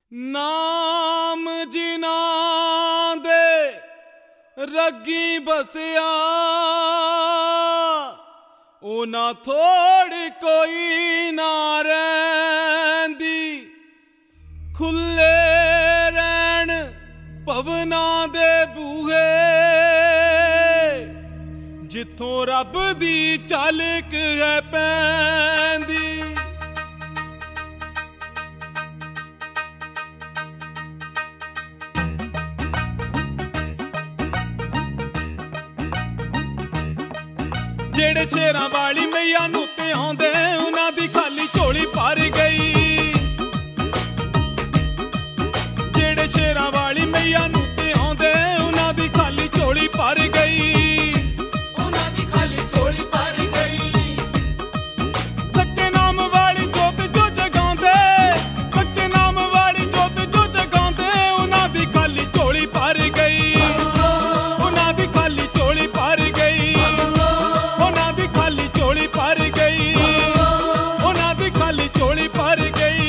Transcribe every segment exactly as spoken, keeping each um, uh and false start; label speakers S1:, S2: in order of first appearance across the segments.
S1: ਨਾਮ ਜਿਨ੍ਹਾਂ ਦੇ ਰੱਗੀ ਬਸਿਆ, ਉਹਨਾਂ ਥੋੜ ਕੋਈ ਨਾ ਰਹਿੰਦੀ। ਖੁੱਲੇ ਰਹਿਣ ਭਵਨਾਂ ਦੇ ਬੂਹੇ, ਜਿੱਥੋਂ ਰੱਬ ਦੀ ਝਲਕ ਹੈ ਪੈਂਦੀ। ਜਿਹੜੇ ਸ਼ੇਰਾਂ ਵਾਲੀ ਮਈਆ ਨੂੰ ਤੇ ਆਉਂਦੇ, ਉਹਨਾਂ ਦੀ ਖਾਲੀ ਝੋਲੀ ਭਰ ਗਈ। ਜਿਹੜੇ ਸ਼ੇਰਾਂ ਵਾਲੀ ਮਈਆ ਨੂੰ ਤੇ ਆਉਂਦੇ, ਉਹਨਾਂ ਦੀ ਖਾਲੀ ਝੋਲੀ ਭਰ ਗਈ।
S2: ਉਹਨਾਂ ਦੀ ਖਾਲੀ ਝੋਲੀ ਭਰ ਗਈ।
S1: ਸੱਚੇ ਨਾਮ ਵਾਲੀ ਜੋਤ ਜੋ ਜਗਾਉਂਦੇ, ਸੱਚੇ ਨਾਮ ਵਾਲੀ ਜੋਤ ਜੋ ਜਗਾਉਂਦੇ, ਉਹਨਾਂ ਦੀ ਖਾਲੀ ਝੋਲੀ ਭਰ ਗਈ। ਉਹਨਾਂ ਦੀ ਖਾਲੀ ਝੋਲੀ ਭਰ ਗਈ। ਉਹਨਾਂ ਦੀ ਖਾਲੀ ਝੋਲੀ ਭਰ ਗਈ। ਉਹਨਾਂ ਦੀ ਖਾਲੀ ਝੋਲੀ ਭਰ ਗਈ।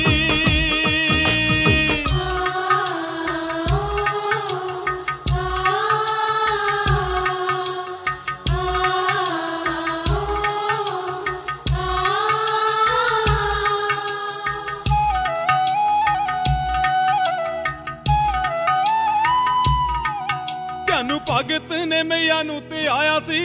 S1: ਤੈਨੂੰ ਭਗਤ ਨੇ ਮਈਆ ਨੂੰ ਤੇ ਆਇਆ ਸੀ,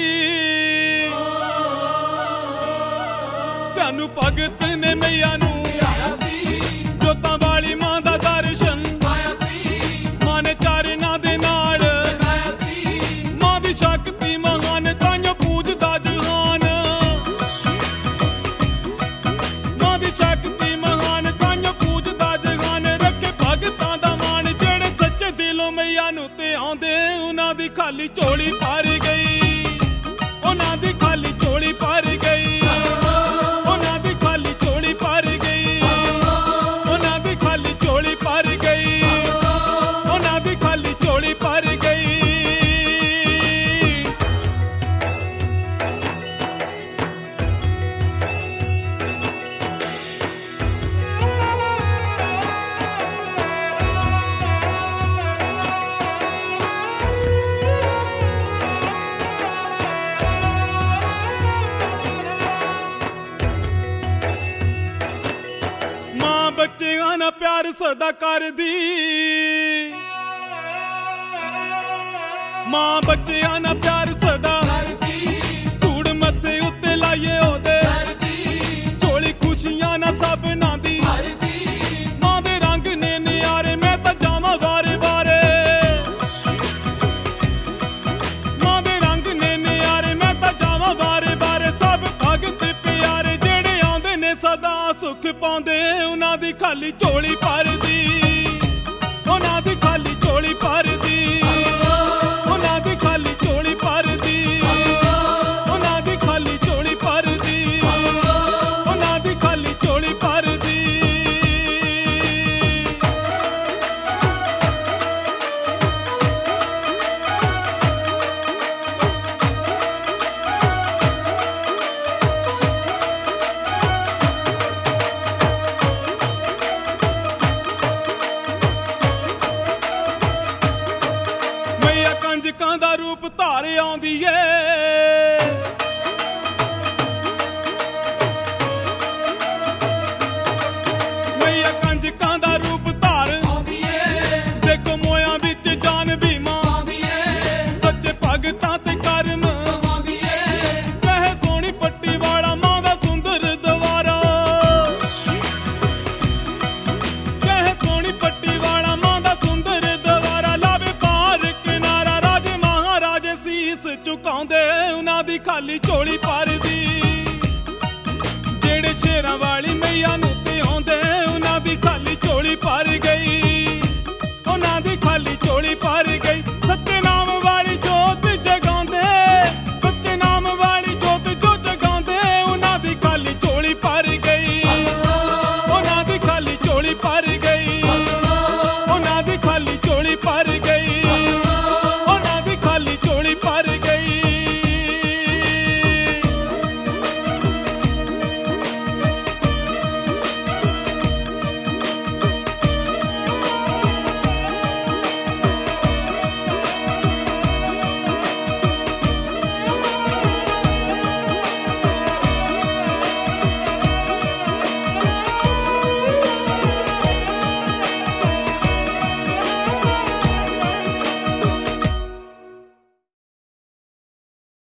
S1: ਤੈਨੂੰ ਭਗਤ ਨੇ ਮਈਆ ਨੂੰ
S2: ਆਇਆ ਸੀ।
S1: ਜੋਤਾਂ ਵਾਲੀ ਮਾਂ ਦਾ ਦਰਸ਼ਨ
S2: ਆਇਆ ਸੀ।
S1: ਮਾਂ ਨੇ ਚਾਰਨਾਂ ਦੇ ਨਾਲ
S2: ਆਇਆ ਸੀ।
S1: ਮਾਂ ਦੀ ਸ਼ਕਤੀ ਮਹਾਨ, ਤਾਈਓ ਪੂਜਦਾ ਜਹਾਨ। ਮਾਂ ਦੀ ਸ਼ਕਤੀ ਮਹਾਨ, ਤਾਈਓ ਪੂਜਦਾ ਜਹਾਨ। ਰੱਖੇ ਭਗਤਾਂ ਦਾ ਮਾਣ, ਜਿਹੜੇ ਸੱਚੇ ਦਿਲੋਂ ਮਈਆ ਨੂੰ ਤੇ ਆਉਂਦੇ, ਉਹਨਾਂ ਦੀ ਖਾਲੀ ਝੋਲੀ ਭਰ ਗਈ। ਉਹਨਾਂ ਦੀ ਖਾਲੀ ਝੋਲੀ ਭਰ ਗਈ। ਉਹਨਾਂ ਦੀ ਖਾਲੀ ਝੋਲੀ ਭਰ ਗਈ। ਉਹਨਾਂ ਦੀ ਖਾਲੀ ਝੋਲੀ ਭਰ ਗਈ। ਉਹਨਾਂ ਦੀ ਖਾਲੀ ਝੋਲੀ ਭਰ ਗਈ। ਮਾਂ ਬੱਚਿਆਂ ਨਾਲ ਪਿਆਰ ਸਦਾ ਕਰਦੀ। ਮਾਂ ਬੱਚਿਆਂ ਨਾਲ ਪਿਆਰ ਸਦਾ
S2: ਕਰਦੀ।
S1: ਧੂੜ ਮੱਥੇ ਉੱਤੇ ਲਾਈਏ ਉਹਦੇ,
S2: ਕਰਦੀ।
S1: ਝੋਲੀ ਖੁਸ਼ੀਆਂ ਨਾਲ ਸਭਨਾਂ ਦੀ।
S2: ਭਰਦੀ।
S1: ਮਾਂ ਦੇ ਰੰਗ ਨੇ ਨਿਆਰੇ, ਮੈਂ ਤਾਂ ਜਾਵਾਂ ਵਾਰੇ ਵਾਰੇ। ਮਾਂ ਦੇ ਰੰਗ ਨੇ ਨਿਆਰੇ, ਮੈਂ ਤਾਂ ਜਾਵਾਂ ਵਾਰੇ ਵਾਰੇ। ਸਭ ਭਗਤ ਪਿਆਰੇ, ਜਿਹੜੇ ਆਉਂਦੇ ਨੇ ਸਦਾ ਸੁੱਖ ਪਾਉਂਦੇ, ਉਹਨਾਂ ਦੀ ਖਾਲੀ ਝੋਲੀ ਭਰਦੀ। ਉਹਨਾਂ ਦੀ ਖਾਲੀ ਝੋਲੀ ਭਰਦੀ। ਉਹਨਾਂ ਦੀ ਖਾਲੀ ਝੋਲੀ ਭਰਦੀ। ਉਹਨਾਂ ਦੀ ਖਾਲੀ ਝੋਲੀ ਭਰਦੀ। ਉਹਨਾਂ ਦੀ ਖਾਲੀ ਝੋਲੀ ਭਰਦੀ। ਮਈਆ ਕੰਜਕਾਂ ਦਾ ਰੂਪ ਧਾਰ ਆਉਂਦੀ ਏ। ਮਈਆ ਕੰਜਕਾਂ ਦਾ ਰੂਪ ਧਾਰ
S2: ਆਉਂਦੀ ਏ।
S1: ਦੇਖੋ ਮੋਇਆਂ ਵਿੱਚ ਜਾਨ ਭੀਮਾ।
S2: ਆਉਂਦੀ ਏ।
S1: ਸੱਚੇ ਭਗਤਾਂ ਤੇ ਕਰਮ
S2: ਆਉਂਦੀ ਏ।
S1: ਕਹੇ ਸੋਹਣੀ ਪੱਟੀ ਵਾਲਾ ਮਾਂ ਦਾ ਸੁੰਦਰ ਦਵਾਰਾ। ਕਹੇ ਸੋਹਣੀ ਪੱਟੀ ਵਾਲਾ ਮਾਂ ਦਾ ਸੁੰਦਰ ਦਵਾਰਾ। ਲਾਵੇ ਪਾਰ ਕਿਨਾਰਾ, ਰਾਜੇ ਮਹਾਰਾਜੇ ਸੀਸ ਝੁਕਾਉਂਦੇ, ਉਹਨਾਂ ਦੀ ਖਾਲੀ ਝੋਲੀ ਭਰਦੀ। ਜਿਹੜੇ ਸ਼ੇਰਾਂ ਵਾਲੀ